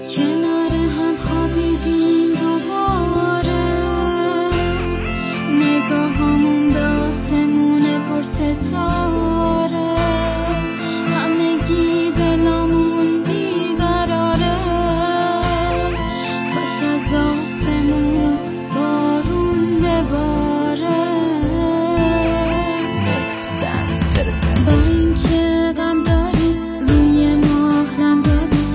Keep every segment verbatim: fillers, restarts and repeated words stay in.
کنار هم خوابیدیم دوباره، نگاهامون به آسمون پر ستاره، همگی دلامون بیقراره، کاش از آسمون بارون بباره. با این که غم داریم روی ماه داریم،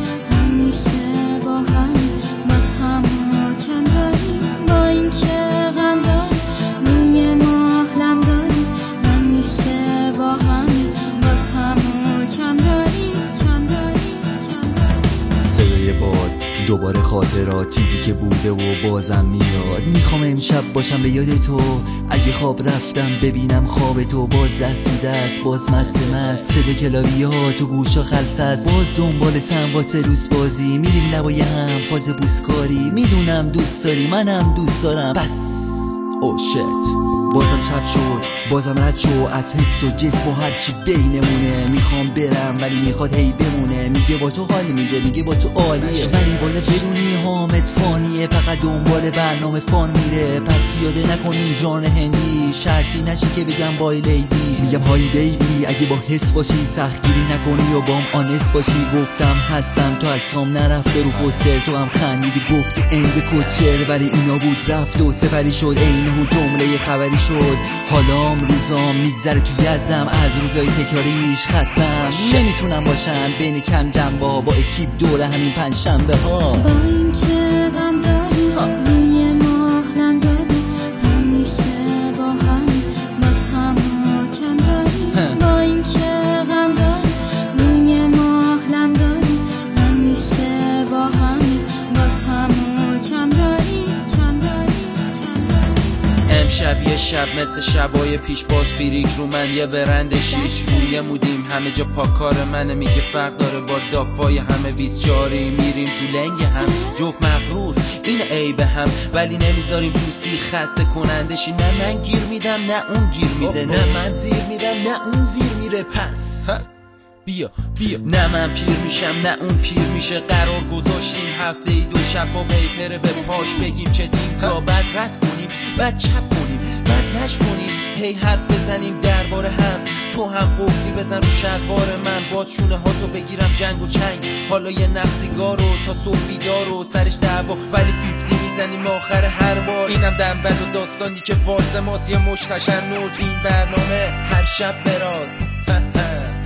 همیشه با هم باز هم کم داریم. با این که غم داریم روی ماه داریم، همیشه با هم باز هم کم داریم کم داریم کم داریم. صدای باد دوباره خاطرات، چیزی که بوده و بازم میاد. میخوام امشب باشم به یاد تو، اگه خواب رفتم ببینم خواب تو. باز دست تو دست، باز مست مست، صدا کلاوی ها تو گوشا خلص است. باز دنبالتم واسه روز بازی، میریم لبای هم فاز بوسکاری. میدونم دوست داری، منم دوست دارم، بس او شت. بازم شب شد، بازم رد شو از حس و جسم و هرچی بینمونه. میخوام برم ولی میخواد هی بمونه، میگه با تو حال میده، میگه با تو عالیه، ولی باید بدونی حامد فانیه، فقط دنبال برنامه فان میره. پس پیاده نکنیم ژانر هندی، شرطی نشه که بگم بای لیدی. میگم های بیبی اگه با حس باشی، سختگیری نکنی و بام آنس باشی. گفتم هستم تو عکسام نرفته رو پوستر، تو هم خندیدی گفتی عند کسچر، ولی اینا بود رفت و سپری شد، عین جمله خبری شد. حالا روزام میگذره تو یزم، از روزای تکراریش خستم. نمیتونم باشم بین کم جنبه ها، با اکیپ دوره همین پنج شنبه ها. با این که غم داریم روی ماه داریم، همیشه با هم باز هم کم داریم. با این که غم داریم روی ماه داریم، همیشه با هم باز هم کم داریم کم داریم کم داریم. امشب یه شب مثل شبای پیش، باز فریک رو من یه برند شیش. روی مودیم همه جا پاکار منه، میگه فرق داره با دافای همه بیست جاری. میریم تو لنگ هم جفت مغرور، این عیب هم، ولی نمیذاریم دوستی خسته کنندشی. نه من گیر میدم نه اون گیر میده، نه من زیر میدم نه اون زیر میره. پس بیا بیا، نه من پیر میشم نه اون پیر میشه. قرار گذاشتیم هفته ای دو شب با پیپره به پاش بگیم چه تیم را، بعد رد کنیم بعد چپ کنیم بعد نش کنیم، هی حرف بزنیم درباره هم. تو هم قفلی بزن رو شلوار من، باز شونه ها تو بگیرم جنگ و چنگ. حالا یه نقصیگارو تا صبح بیدارو، سرش دعوا ولی فیفتی میزنیم آخر هر بار. اینم دنبل و داستانی که واسه ماست، یه مش تشنج این برنامه هر شب براز.